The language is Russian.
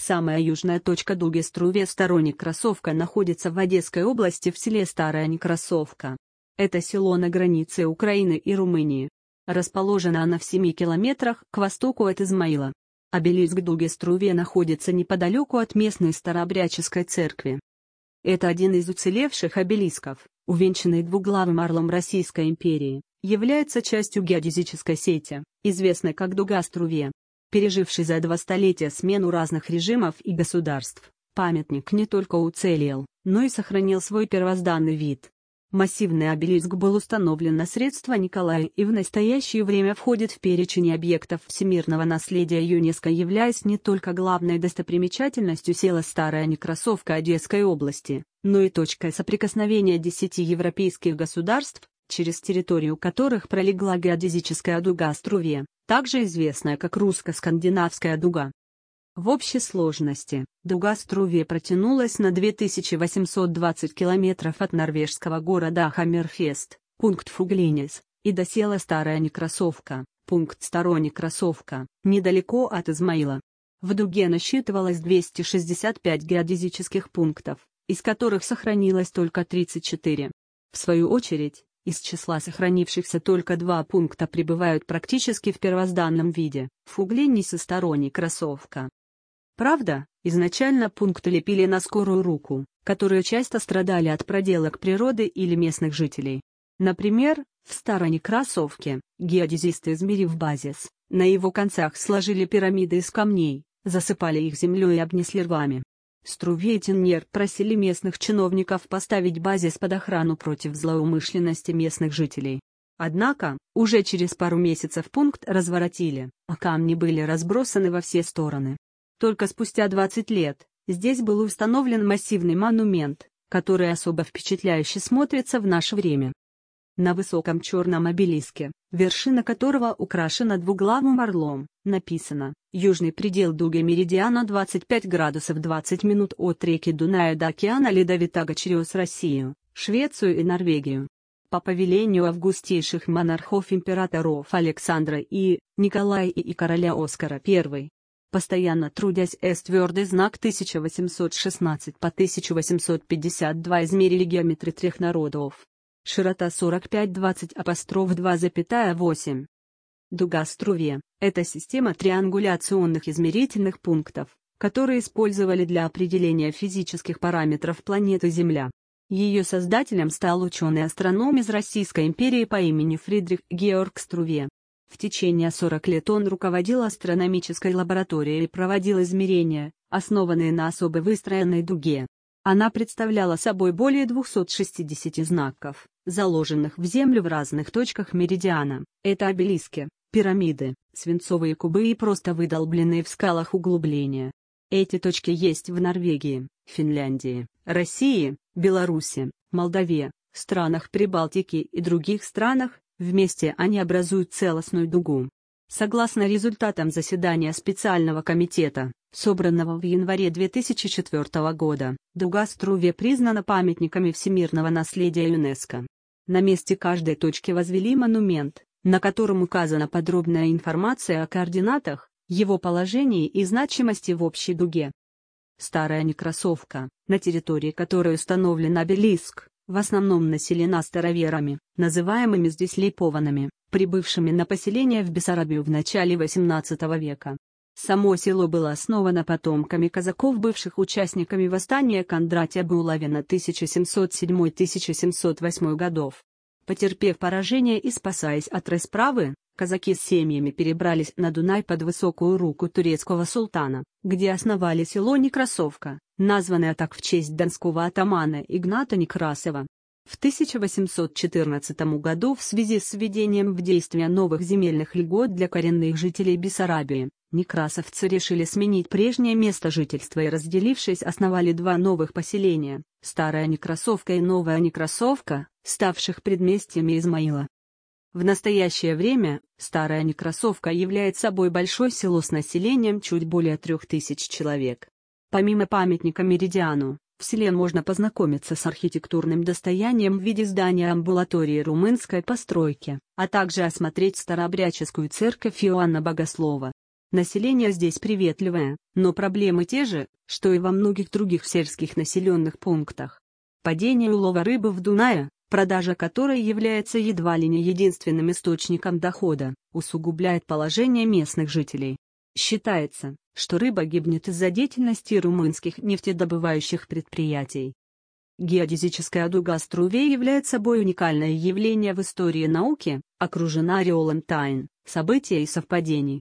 Самая южная точка дуги Струве-Старая Некрасовка находится в Одесской области в селе Старая Некрасовка. Это село на границе Украины и Румынии. Расположена она в 7 километрах к востоку от Измаила. Обелиск дуги Струве находится неподалеку от местной старообрядческой церкви. Это один из уцелевших обелисков, увенчанный двуглавым орлом Российской империи, является частью геодезической сети, известной как дуга Струве. Переживший за 2 столетия смену разных режимов и государств, памятник не только уцелел, но и сохранил свой первозданный вид. Массивный обелиск был установлен на средства Николая и в настоящее время входит в перечень объектов всемирного наследия ЮНЕСКО, являясь не только главной достопримечательностью села Старая Некрасовка Одесской области, но и точкой соприкосновения 10 европейских государств, через территорию которых пролегла геодезическая дуга Струве, также известная как русско-скандинавская дуга. В общей сложности, дуга Струве протянулась на 2820 километров от норвежского города Хаммерфест, пункт Фугленис, и до села Старая Некрасовка, пункт Старая Некрасовка, недалеко от Измаила. В дуге насчитывалось 265 геодезических пунктов, из которых сохранилось только 34. В свою очередь, из числа сохранившихся только 2 пункта пребывают практически в первозданном виде – Фугленис и Старая Некрасовка. Правда, изначально пункты лепили на скорую руку, которые часто страдали от проделок природы или местных жителей. Например, в Старой Некрасовке, геодезисты, измерив базис, на его концах сложили пирамиды из камней, засыпали их землей и обнесли рвами. Струве и Теннер просили местных чиновников поставить базис под охрану против злоумышленности местных жителей. Однако, уже через пару месяцев пункт разворотили, а камни были разбросаны во все стороны. Только спустя 20 лет, здесь был установлен массивный монумент, который особо впечатляюще смотрится в наше время. На высоком черном обелиске, вершина которого украшена двуглавым орлом, написано: «Южный предел дуги меридиана 25 градусов 20 минут от реки Дуная до океана Ледовитого через Россию, Швецию и Норвегию». По повелению августейших монархов императоров Александра и Николая и короля Оскара I. Постоянно трудясь твердый знак 1816 по 1852 измерили геометры 3 народов. Широта 45-20,2,8. Дуга Струве – это система триангуляционных измерительных пунктов, которые использовали для определения физических параметров планеты Земля. Ее создателем стал ученый-астроном из Российской империи по имени Фридрих Георг Струве. В течение 40 лет он руководил астрономической лабораторией и проводил измерения, основанные на особо выстроенной дуге. Она представляла собой более 260 знаков, заложенных в землю в разных точках меридиана. Это обелиски, пирамиды, свинцовые кубы и просто выдолбленные в скалах углубления. Эти точки есть в Норвегии, Финляндии, России, Беларуси, Молдове, странах Прибалтики и других странах. Вместе они образуют целостную дугу. Согласно результатам заседания специального комитета, собранного в январе 2004 года, дуга Струве признана памятниками всемирного наследия ЮНЕСКО. На месте каждой точки возвели монумент, на котором указана подробная информация о координатах, его положении и значимости в общей дуге. Старая Некрасовка, на территории которой установлен обелиск, в основном населена староверами, называемыми здесь липованами, прибывшими на поселение в Бессарабию в начале XVIII века. Само село было основано потомками казаков, бывших участниками восстания Кондратия Булавина 1707-1708 годов. Потерпев поражение и спасаясь от расправы, казаки с семьями перебрались на Дунай под высокую руку турецкого султана, где основали село Некрасовка, названное так в честь донского атамана Игната Некрасова. В 1814 году в связи с введением в действие новых земельных льгот для коренных жителей Бессарабии, некрасовцы решили сменить прежнее место жительства и, разделившись, основали 2 новых поселения – Старая Некрасовка и Новая Некрасовка, ставших предместьями Измаила. В настоящее время, Старая Некрасовка является собой большое село с населением чуть более 3000 человек. Помимо памятника Меридиану, в селе можно познакомиться с архитектурным достоянием в виде здания амбулатории румынской постройки, а также осмотреть старообрядческую церковь Иоанна Богослова. Население здесь приветливое, но проблемы те же, что и во многих других сельских населенных пунктах. Падение улова рыбы в Дунае, продажа которой является едва ли не единственным источником дохода, усугубляет положение местных жителей. Считается, что рыба гибнет из-за деятельности румынских нефтедобывающих предприятий. Геодезическая дуга Струве является собой уникальное явление в истории науки, окружена ореолом тайн, событий и совпадений.